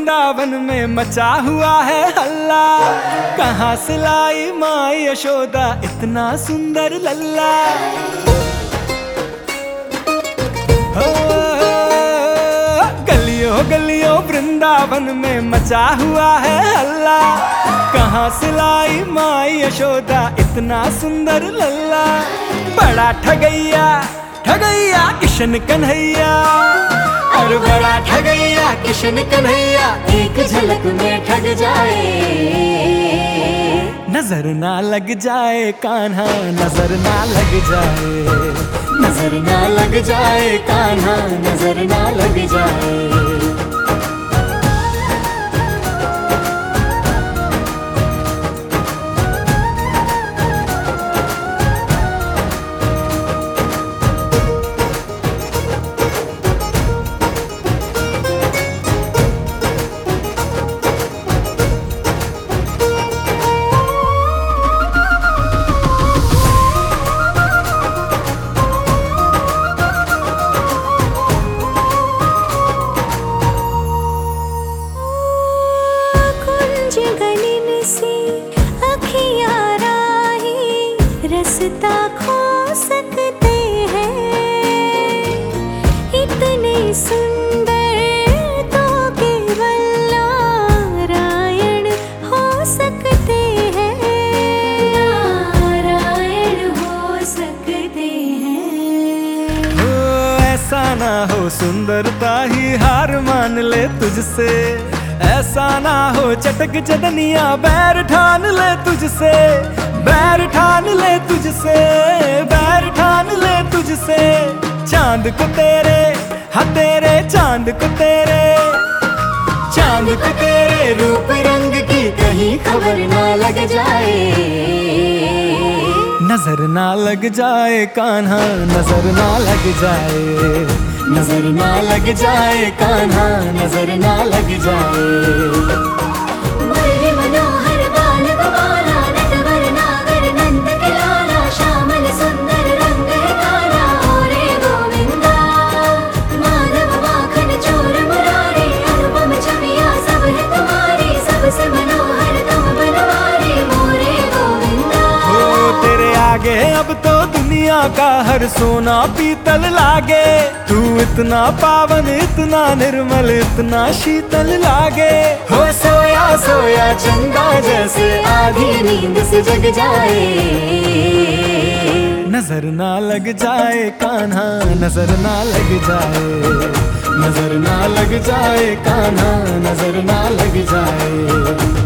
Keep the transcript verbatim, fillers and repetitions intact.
वृंदावन में मचा हुआ है हल्ला। कहाँ से लाई माँ यशोदा इतना सुंदर लल्ला। हो गलियों गलियों वृंदावन में मचा हुआ है हल्ला। कहाँ से लाई माँ यशोदा इतना सुंदर लल्ला। बड़ा ठगैया ठगैया किशन कन्हैया, और बड़ा ठगैया किशन कन्हैया एक झलक में ठग जाए। नजर ना लग जाए कान्हा, नजर ना लग जाए, नजर ना लग जाए कान्हा, नजर ना लग जाए। रास्ता खो सकते हैं इतने सुंदर तो केवल नारायण हो सकते हैं, नारायण हो सकते हैं। हो ऐसा ना हो सुंदरता ही हार मान ले तुझसे, ऐसा ना हो चटक चटनिया बैर ठान ले तुझसे, बैर ठान ले तुझसे, बैर ठान ले तुझसे। चांद को तेरे हाँ तेरे चांद को तेरे, चांद को तेरे रूप रंग की कहीं खबर ना लग जाए। नजर ना लग जाए कान्हा, नजर ना लग जाए, नजर ना लग जाए कान्हा, नजर ना लग जाए। आगे अब तो दुनिया का हर सोना पीतल लागे। तू इतना पावन इतना निर्मल इतना शीतल लागे। हो सोया सोया चंदा जैसे आधी नींद से जग जाए। नजर ना लग जाए कान्हा, नजर ना लग जाए, नजर ना लग जाए कान्हा, नजर ना लग जाए।